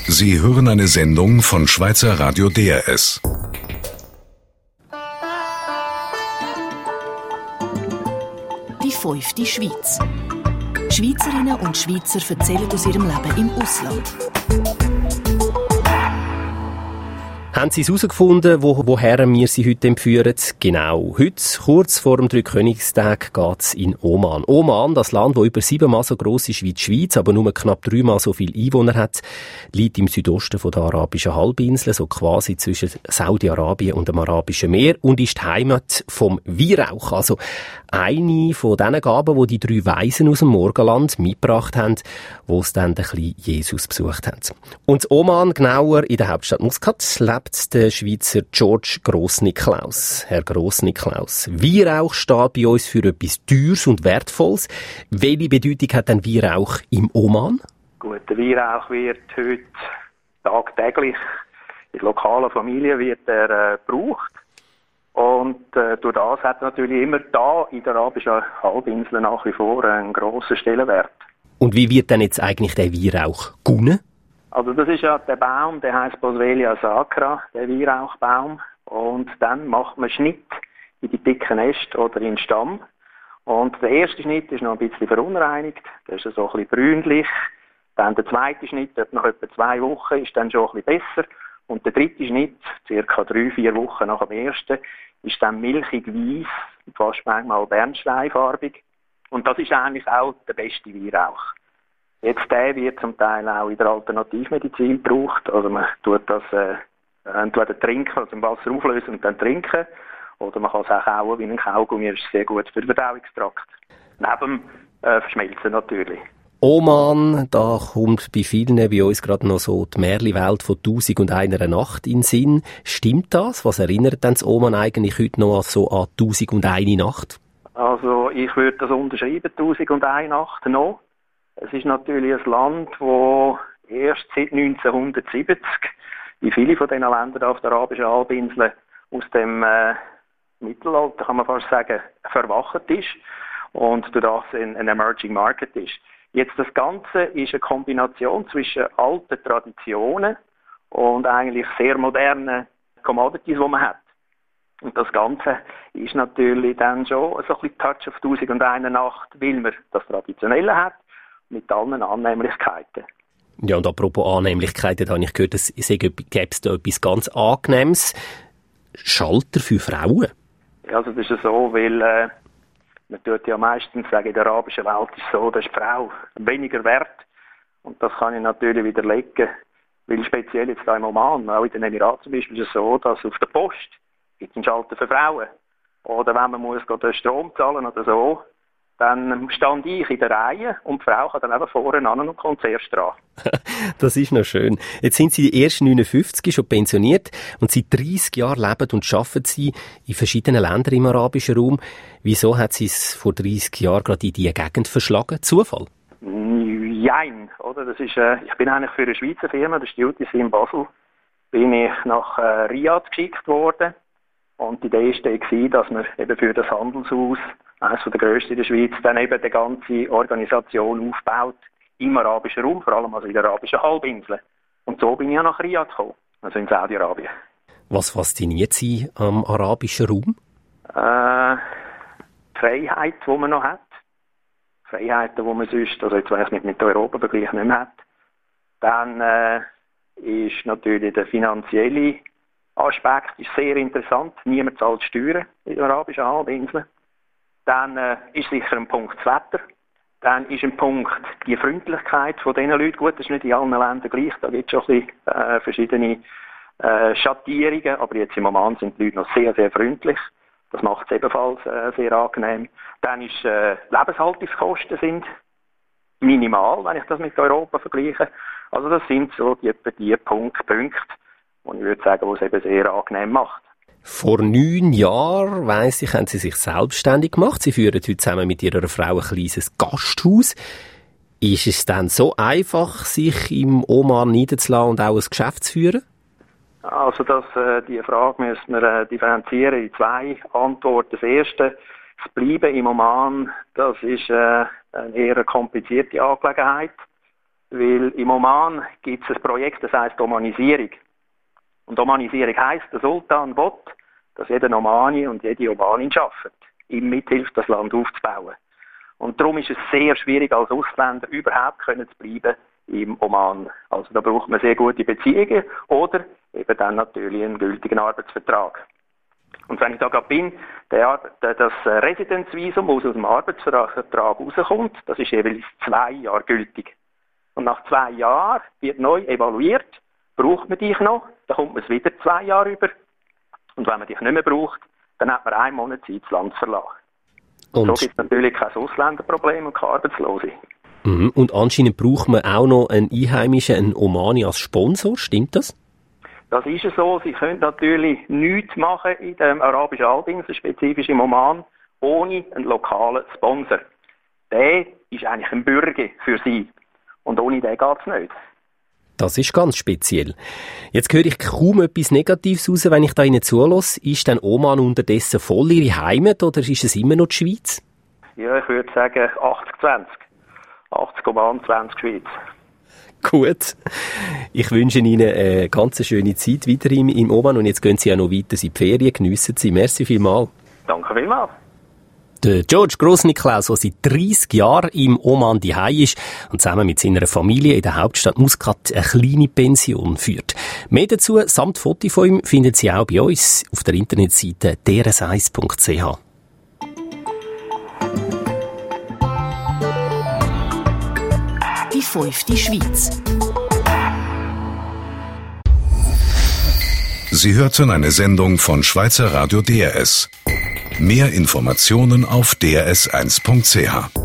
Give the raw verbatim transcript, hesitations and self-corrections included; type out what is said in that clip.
Sie hören eine Sendung von Schweizer Radio D R S. Die fünfte Schweiz. Schweizerinnen und Schweizer erzählen aus ihrem Leben im Ausland. Haben Sie es herausgefunden, wo, woher wir Sie heute entführen? Genau. Heute, kurz vor dem Dreikönigstag, geht es in Oman. Oman, das Land, das über siebenmal so gross ist wie die Schweiz, aber nur knapp dreimal so viele Einwohner hat, liegt im Südosten von der arabischen Halbinsel, so quasi zwischen Saudi-Arabien und dem Arabischen Meer, und ist die Heimat vom Weihrauch. Also eine von diesen Gaben, die die drei Weisen aus dem Morgenland mitgebracht haben, wo es dann den kleinen Jesus besucht haben. Und in Oman, genauer in der Hauptstadt Muscat, lebt der Schweizer George Grossniklaus. Herr Grossniklaus, Weihrauch steht bei uns für etwas Teures und Wertvolles. Welche Bedeutung hat denn Weihrauch im Oman? Gut, der Weihrauch wird heute tagtäglich in lokalen Familien wird er äh, gebraucht. Und äh, durch das hat natürlich immer da in der arabischen Halbinsel nach wie vor einen grossen Stellenwert. Und wie wird denn jetzt eigentlich der Weihrauch gewonnen? Also das ist ja der Baum, der heisst Boswellia sacra, der Weihrauchbaum. Und dann macht man Schnitt in die dicken Äste oder in den Stamm. Und der erste Schnitt ist noch ein bisschen verunreinigt, der ist so ein bisschen brünlich. Dann der zweite Schnitt, nach etwa zwei Wochen, ist dann schon ein bisschen besser. Und der dritte Schnitt, circa drei, vier Wochen nach dem ersten, ist dann milchig weiss, fast manchmal bernsteinfarbig. Und das ist eigentlich auch der beste Weihrauch. Jetzt der wird zum Teil auch in der Alternativmedizin gebraucht. Also man tut das äh, entweder trinken, also im Wasser auflösen und dann trinken. Oder man kann es auch kauen wie ein Kaugummi, das ist sehr gut für den Verdauungstrakt. Neben äh, Verschmelzen natürlich. Oman, da kommt bei vielen, bei uns gerade noch so die Märchenwelt von «Tausend und einer Nacht» in den Sinn. Stimmt das? Was erinnert denn das Oman eigentlich heute noch so an «Tausend und eine Nacht»? Also ich würde das unterschreiben, «Tausend und eine Nacht» noch. Es ist natürlich ein Land, das erst seit neunzehnhundertsiebzig, wie viele von diesen Ländern auf der arabischen Halbinsel, aus dem äh, Mittelalter, kann man fast sagen, verwacht ist und durch das ein, ein Emerging Market ist. Jetzt das Ganze ist eine Kombination zwischen alten Traditionen und eigentlich sehr modernen Commodities, die man hat. Und das Ganze ist natürlich dann schon so ein bisschen Touch auf «Tausend und eine Nacht», weil man das Traditionelle hat, mit allen Annehmlichkeiten. Ja, und apropos Annehmlichkeiten, habe ich gehört, es gäbe es da etwas ganz Angenehmes. Schalter für Frauen? Ja, also das ist so, weil äh, man tut ja meistens sagen, in der arabischen Welt ist es so, dass die Frau weniger wert. Und das kann ich natürlich widerlegen, weil speziell jetzt da im Oman, auch in den Emiraten zum Beispiel, ist es so, dass auf der Post gibt es einen Schalter für Frauen. Oder wenn man muss den Strom zahlen oder so, dann stand ich in der Reihe und die Frau kann dann eben vorne an und kommt zuerst dran. Das ist noch schön. Jetzt sind Sie die ersten neunundfünfzig schon pensioniert und seit dreissig Jahren leben und arbeiten Sie in verschiedenen Ländern im arabischen Raum. Wieso hat Sie es vor dreissig Jahren gerade in diese Gegend verschlagen? Zufall? Nein, oder? Das ist, äh, ich bin eigentlich für eine Schweizer Firma, das ist die U T C in Basel, bin ich nach äh, Riyadh geschickt worden. Und die Idee war, dass man eben für das Handelshaus, eines der grössten in der Schweiz, dann eben die ganze Organisation aufbaut im arabischen Raum, vor allem also in der arabischen Halbinsel. Und so bin ich ja nach Riyadh gekommen, also in Saudi-Arabien. Was fasziniert Sie am arabischen Raum? Äh, die Freiheit, die man noch hat. Freiheiten, die man sonst, also jetzt wenn ich es mit Europa vergleiche, nicht mehr hat. Dann äh, ist natürlich der finanzielle Aspekt ist sehr interessant. Niemand zahlt Steuern in der arabischen Halbinsel. Dann äh, ist sicher ein Punkt das Wetter. Dann ist ein Punkt die Freundlichkeit von diesen Leuten. Gut, das ist nicht in allen Ländern gleich. Da gibt es schon ein bisschen, äh, verschiedene äh, Schattierungen. Aber jetzt im Moment sind die Leute noch sehr, sehr freundlich. Das macht es ebenfalls äh, sehr angenehm. Dann ist äh, Lebenshaltungskosten sind minimal, wenn ich das mit Europa vergleiche. Also das sind so die, die Punkte, Punkte, wo ich würde sagen, was es eben sehr angenehm macht. Vor neun Jahren, weiss ich, haben Sie sich selbstständig gemacht. Sie führen heute zusammen mit Ihrer Frau ein kleines Gasthaus. Ist es dann so einfach, sich im Oman niederzulassen und auch ein Geschäft zu führen? Also das, äh, die Frage müssen wir äh, differenzieren in zwei Antworten. Das erste, das Bleiben im Oman, das ist äh, eine eher komplizierte Angelegenheit. weil im Oman gibt es ein Projekt, das heisst Omanisierung. Und Omanisierung heisst, der Sultan will, dass jeder Omani und jede Omanin arbeitet, ihm mithilft, das Land aufzubauen. Und darum ist es sehr schwierig, als Ausländer überhaupt können zu bleiben im Oman. Also da braucht man sehr gute Beziehungen oder eben dann natürlich einen gültigen Arbeitsvertrag. Und wenn ich da gerade bin, der, der, das Residenzvisum, das aus dem Arbeitsvertrag rauskommt, das ist jeweils zwei Jahre gültig. Und nach zwei Jahren wird neu evaluiert, braucht man dich noch, dann kommt man es wieder zwei Jahre über. Und wenn man dich nicht mehr braucht, dann hat man einen Monat Zeit, das Land zu verlassen. Und so gibt es natürlich kein Ausländerproblem und keine Arbeitslose. Mhm. Und anscheinend braucht man auch noch einen Einheimischen, einen Omani als Sponsor, stimmt das? Das ist es so. Sie können natürlich nichts machen in der arabischen Halbinsel, spezifisch im Oman, ohne einen lokalen Sponsor. Der ist eigentlich ein Bürger für sie. Und ohne den geht es nicht. Das ist ganz speziell. Jetzt höre ich kaum etwas Negatives raus, wenn ich da Ihnen zulasse. Ist denn Oman unterdessen voll Ihre Heimat oder ist es immer noch die Schweiz? Ja, ich würde sagen achtzig zwanzig. achtzig Oman, zwanzig Schweiz. Gut. Ich wünsche Ihnen eine ganz schöne Zeit weiterhin im Oman und jetzt gehen Sie ja noch weiter in die Ferien, geniessen Sie. Merci vielmals. Danke vielmals. Der George Grossniklaus, der seit dreissig Jahren im Oman daheim ist und zusammen mit seiner Familie in der Hauptstadt Muscat eine kleine Pension führt. Mehr dazu samt Foto von ihm finden Sie auch bei uns auf der Internetseite d r s eins punkt c h. Die fünfte Schweiz. Sie hörten eine Sendung von Schweizer Radio D R S. Mehr Informationen auf d r s eins punkt c h.